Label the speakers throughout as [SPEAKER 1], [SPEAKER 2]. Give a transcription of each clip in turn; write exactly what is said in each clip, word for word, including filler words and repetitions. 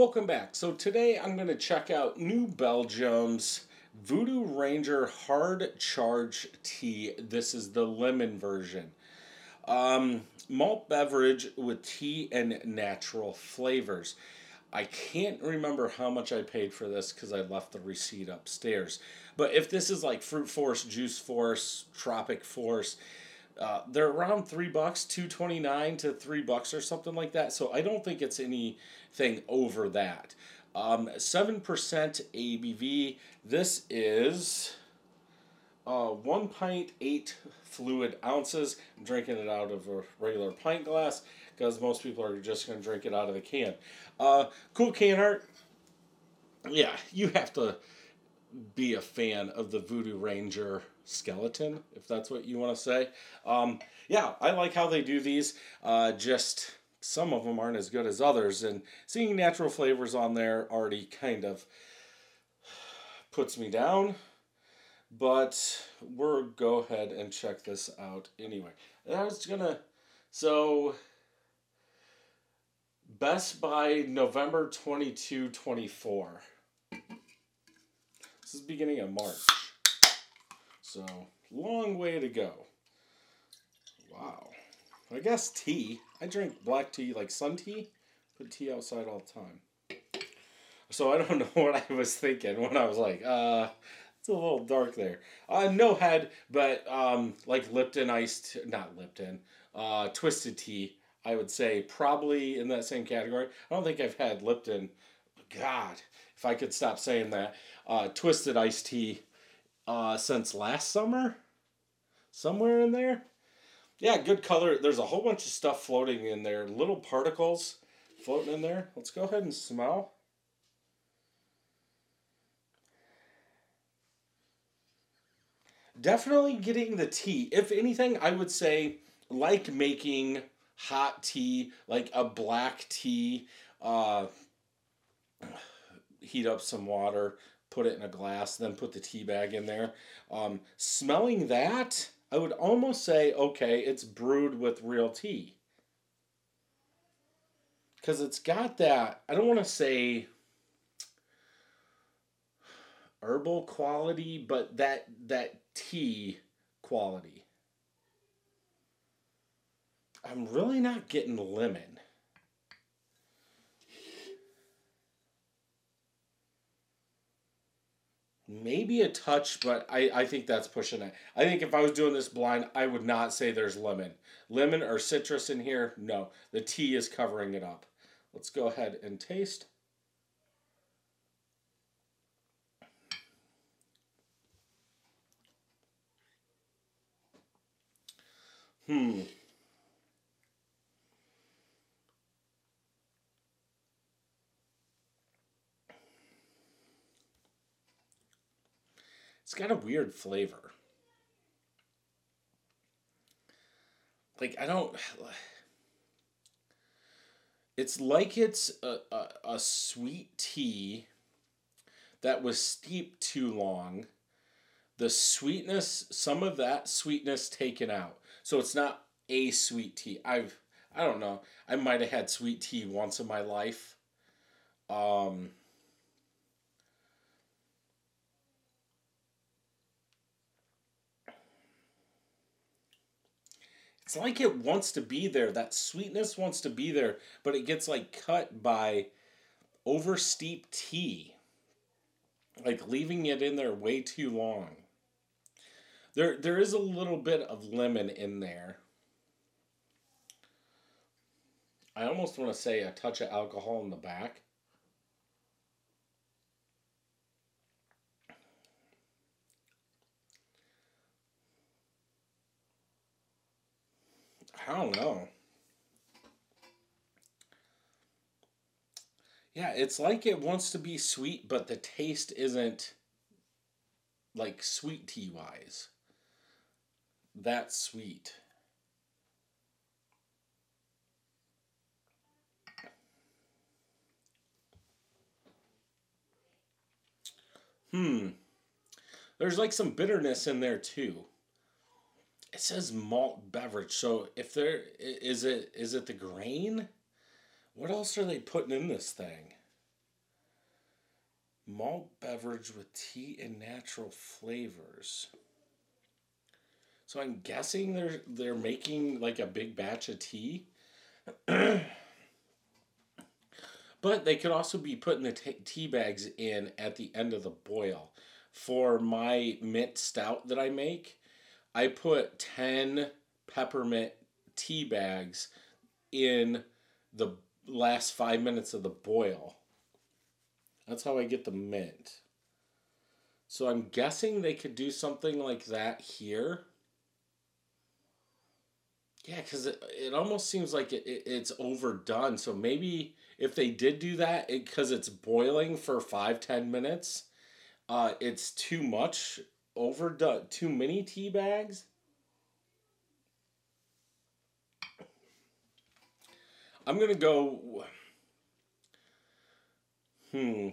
[SPEAKER 1] Welcome back. So today I'm going to check out New Belgium's Voodoo Ranger Hard Charge Tea. This is the lemon version. Um, malt beverage with tea and natural flavors. I can't remember how much I paid for this because I left the receipt upstairs. But if this is like Fruit Force, Juice Force, Tropic Force, uh, they're around three bucks, two twenty nine to three bucks or something like that. So I don't think it's anything over that. Um, seven percent A B V. This is uh, one pint, eight fluid ounces. I'm drinking it out of a regular pint glass because most people are just going to drink it out of the can. Uh, cool can art. Yeah, you have to be a fan of the Voodoo Ranger skeleton, if that's what you want to say. Um, yeah, I like how they do these. Uh, just some of them aren't as good as others, and seeing natural flavors on there already kind of puts me down. But we'll go ahead and check this out anyway. I was gonna, so Best Buy November twenty-second, twenty-four. This is beginning of March. So, long way to go. Wow. I guess tea. I drink black tea, like sun tea. Put tea outside all the time. So I don't know what I was thinking when I was like, uh, it's a little dark there. Uh, no head, but um, like Lipton iced, not Lipton, uh, twisted tea, I would say probably in that same category. I don't think I've had Lipton. God, if I could stop saying that. Uh, twisted iced tea uh, since last summer. Somewhere in there. Yeah, good color. There's a whole bunch of stuff floating in there. Little particles floating in there. Let's go ahead and smell. Definitely getting the tea. If anything, I would say like making hot tea, like a black tea. Uh, heat up some water, put it in a glass, then put the tea bag in there. Um, smelling that, I would almost say, okay, it's brewed with real tea. Because it's got that, I don't want to say herbal quality, but that that tea quality. I'm really not getting lemon. Maybe a touch, but I, I think that's pushing it. I think if I was doing this blind, I would not say there's lemon. Lemon or citrus in here? No. The tea is covering it up. Let's go ahead and taste. Hmm. It's got a weird flavor. Like, I don't. It's like it's a, a, a sweet tea that was steeped too long. The sweetness, some of that sweetness taken out. So it's not a sweet tea. I've, I don't know. I might have had sweet tea once in my life. Um, it's like it wants to be there. That sweetness wants to be there, but it gets like cut by over steep tea. Like leaving it in there way too long. There there is a little bit of lemon in there. I almost want to say a touch of alcohol in the back. I don't know. Yeah, it's like it wants to be sweet, but the taste isn't like sweet tea wise. That sweet. Hmm. There's like some bitterness in there too. It says malt beverage, so if there is it is it the grain? What else are they putting in this thing? Malt beverage with tea and natural flavors. So I'm guessing they're they're making like a big batch of tea. But they could also be putting the t- tea bags in at the end of the boil. For my mint stout that I make, I put ten peppermint tea bags in the last five minutes of the boil. That's how I get the mint. So I'm guessing they could do something like that here. Yeah, because it, it almost seems like it, it, it's overdone. So maybe if they did do that, because it, it's boiling for five, ten minutes, uh, it's too much, overdone, too many tea bags. I'm going to go, hmm.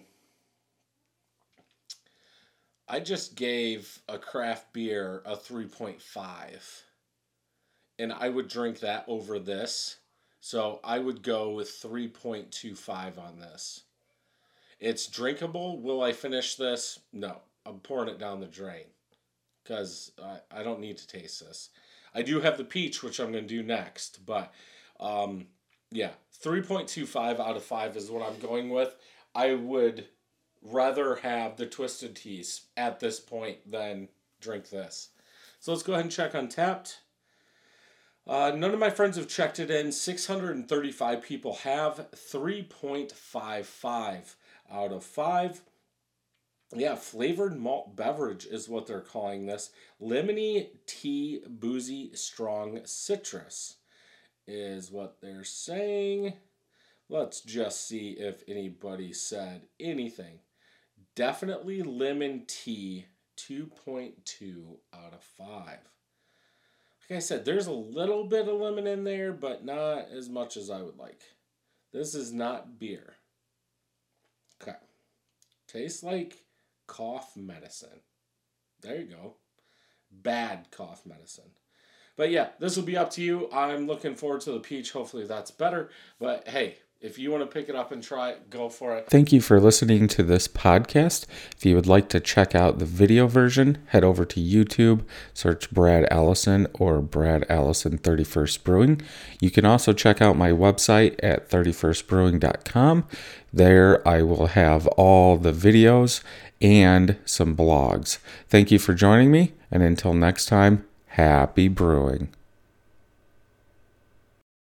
[SPEAKER 1] I just gave a craft beer a three point five. And I would drink that over this. So I would go with three point two five on this. It's drinkable. Will I finish this? No. I'm pouring it down the drain. Because I, I don't need to taste this. I do have the peach, which I'm going to do next. But, um, yeah. three point two five out of five is what I'm going with. I would rather have the Twisted Teas at this point than drink this. So let's go ahead and check Untappd. Uh, none of my friends have checked it in. six hundred thirty-five people have. three point five five out of five. Yeah, flavored malt beverage is what they're calling this. Lemony tea, boozy, strong citrus is what they're saying. Let's just see if anybody said anything. Definitely lemon tea, two point two out of five. Like I said, there's a little bit of lemon in there, but not as much as I would like. This is not beer. Okay. Tastes like cough medicine. There you go. Bad cough medicine. But yeah, this will be up to you. I'm looking forward to the peach. Hopefully that's better. But hey, if you want to pick it up and try it, go for it.
[SPEAKER 2] Thank you for listening to this podcast. If you would like to check out the video version, head over to YouTube, search Brad Allison or Brad Allison thirty-first Brewing. You can also check out my website at thirty-first brewing dot com. There I will have all the videos and some blogs. Thank you for joining me, and until next time, happy brewing.